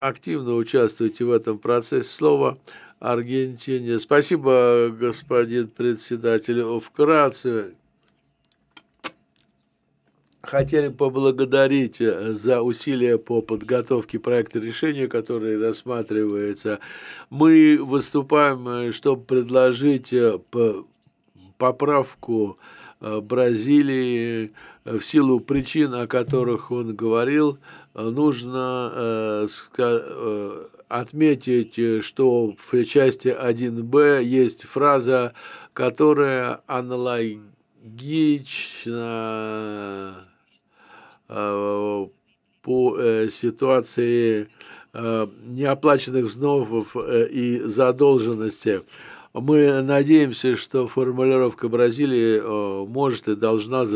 активно участвуете в этом процессе. Слово Аргентине. Спасибо, господин председатель. Вкратце хотели поблагодарить за усилия по подготовке проекта решения, который рассматривается. Мы выступаем, чтобы предложить поправку Бразилии в силу причин, о которых он говорил. Нужно отметить, что в части 1Б есть фраза, которая аналогична по ситуации неоплаченных взносов и задолженности. Мы надеемся, что формулировка Бразилии может и должна